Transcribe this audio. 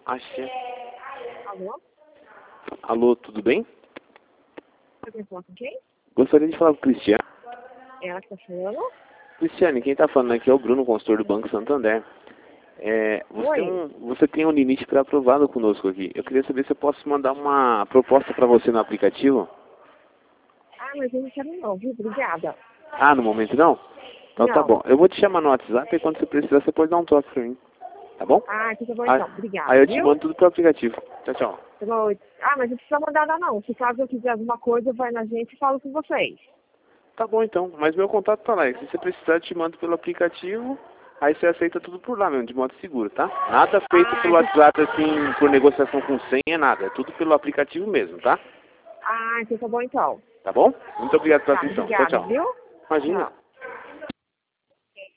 Axé. Alô? Alô, tudo bem? Você quer falar com quem? Gostaria de falar com o Cristiano. Ela que tá falando? Cristiane, quem está falando aqui é o Bruno, consultor do Banco Santander. Oi. Você tem um limite pré-aprovado conosco aqui. Eu queria saber se eu posso mandar uma proposta para você no aplicativo. Ah, mas eu não quero não, viu? Obrigada. Ah, no momento não? Então tá Não. bom. Eu vou te chamar no WhatsApp e quando você precisar você pode dar um toque para mim. Tá bom? Ah, então tá bom Aí, então. Obrigada, aí eu te viu? mando tudo pro aplicativo. Tchau, tchau. Tá bom. Ah, mas não precisa mandar nada não. Se caso eu quiser alguma coisa, vai na gente e falo com vocês. Tá bom então, mas meu contato tá lá. E se você precisar, eu te mando pelo aplicativo. Aí você aceita tudo por lá mesmo, de modo seguro, tá? Nada feito Ah, pelo então, WhatsApp assim, por negociação com senha, nada. É tudo pelo aplicativo mesmo, tá? então tá bom então. Tá bom? Muito obrigado pela Tá, atenção. Tchau, obrigada, tchau. viu? Imagina. Tchau.